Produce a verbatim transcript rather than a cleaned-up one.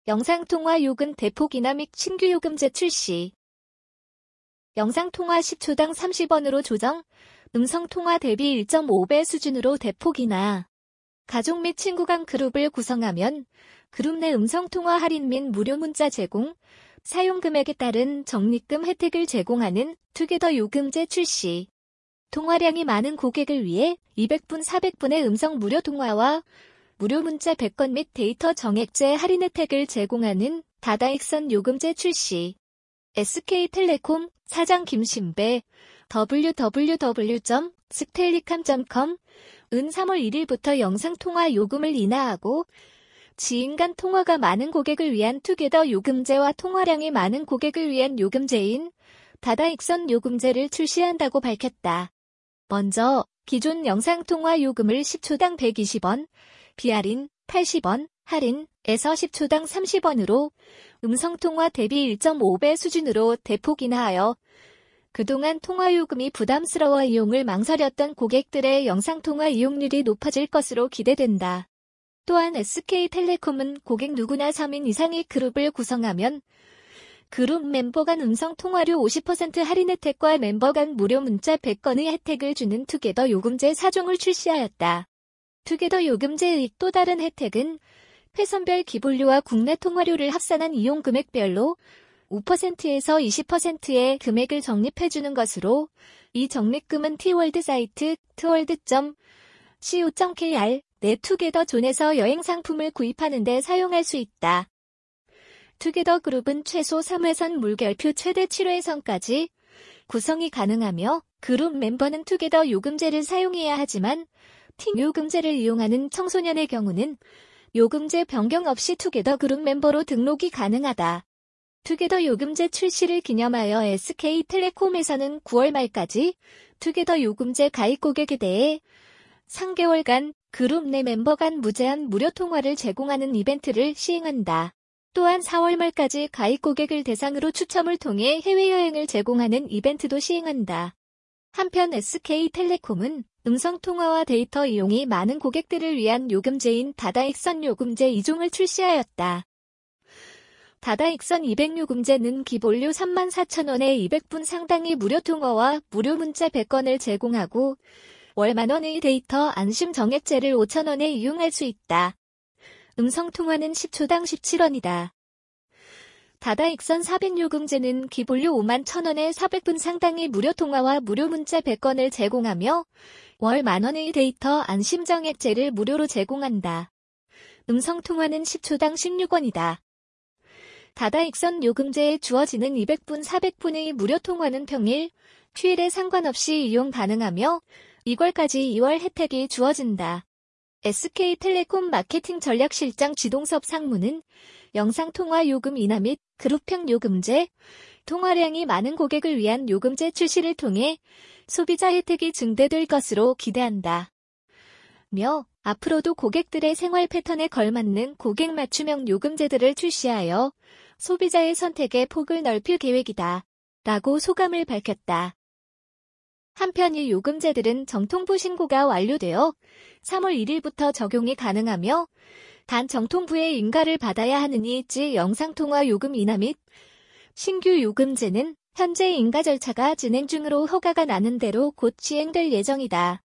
영상통화 요금 대폭 인하 및 신규 요금제 출시. 영상통화 십 초당 삼십 원으로 조정, 음성통화 대비 일 점 오 배 수준으로 대폭 인하. 가족 및 친구 간 그룹을 구성하면 그룹 내 음성통화 할인 및 무료 문자 제공, 사용 금액에 따른 적립금 혜택을 제공하는 투게더 요금제 출시. 통화량이 많은 고객을 위해 이백 분, 사백 분의 음성 무료 통화와 무료 문자 백 건 및 데이터 정액제 할인 혜택을 제공하는 다다익선 요금제 출시. 에스케이텔레콤 사장 김신배 더블유 더블유 더블유 점 스텔리캄 점 컴 은 삼월 일일부터 영상통화 요금을 인하하고 지인 간 통화가 많은 고객을 위한 투게더 요금제와 통화량이 많은 고객을 위한 요금제인 다다익선 요금제를 출시한다고 밝혔다. 먼저 기존 영상통화 요금을 십 초당 백이십 원, 비할인 팔십 원, 할인에서 십 초당 삼십 원으로 음성통화 대비 일 점 오 배 수준으로 대폭 인하하여 그동안 통화요금이 부담스러워 이용을 망설였던 고객들의 영상통화 이용률이 높아질 것으로 기대된다. 또한 에스케이텔레콤은 고객 누구나 삼 인 이상의 그룹을 구성하면 그룹 멤버 간 음성통화료 오십 퍼센트 할인 혜택과 멤버 간 무료 문자 백 건의 혜택을 주는 투게더 요금제 사 종을 출시하였다. 투게더 요금제의 또 다른 혜택은 회선별 기본료와 국내 통화료를 합산한 이용 금액별로 오 퍼센트에서 이십 퍼센트의 금액을 적립해주는 것으로 이 적립금은 티월드 사이트 트월드 점 씨오 점 케이알 내 투게더 존에서 여행 상품을 구입하는 데 사용할 수 있다. 투게더 그룹은 최소 삼 회선 물결표 최대 칠 회선까지 구성이 가능하며 그룹 멤버는 투게더 요금제를 사용해야 하지만 팀 요금제를 이용하는 청소년의 경우는 요금제 변경 없이 투게더 그룹 멤버로 등록이 가능하다. 투게더 요금제 출시를 기념하여 에스케이텔레콤에서는 구월 말까지 투게더 요금제 가입 고객에 대해 삼 개월간 그룹 내 멤버 간 무제한 무료 통화를 제공하는 이벤트를 시행한다. 또한 사월 말까지 가입 고객을 대상으로 추첨을 통해 해외여행을 제공하는 이벤트도 시행한다. 한편 에스케이텔레콤은 음성통화와 데이터 이용이 많은 고객들을 위한 요금제인 다다익선 요금제 이 종을 출시하였다. 다다익선 이백 요금제는 기본료 삼만 사천 원에 이백 분 상당의 무료 통화와 무료 문자 백 건을 제공하고 월 만 원의 데이터 안심 정액제를 오천 원에 이용할 수 있다. 음성통화는 십 초당 십칠 원이다. 다다익선 사백 요금제는 기본료 오만 천 원에 사백 분 상당의 무료 통화와 무료 문자 백 건을 제공하며 월 만 원의 데이터 안심 정액제를 무료로 제공한다. 음성통화는 십 초당 십육 원이다. 다다익선 요금제에 주어지는 이백 분, 사백 분의 무료 통화는 평일, 휴일에 상관없이 이용 가능하며 이월까지 이월 혜택이 주어진다. 에스케이텔레콤 마케팅 전략실장 지동섭 상무는 영상통화 요금 인하 및 그룹형 요금제, 통화량이 많은 고객을 위한 요금제 출시를 통해 소비자 혜택이 증대될 것으로 기대한다. 며 앞으로도 고객들의 생활 패턴에 걸맞는 고객 맞춤형 요금제들을 출시하여 소비자의 선택의 폭을 넓힐 계획이다. 라고 소감을 밝혔다. 한편 이 요금제들은 정통부 신고가 완료되어 삼월 일일부터 적용이 가능하며 단 정통부의 인가를 받아야 하느니 지 영상통화 요금 인하 및 신규 요금제는 현재 인가 절차가 진행 중으로 허가가 나는 대로 곧 시행될 예정이다.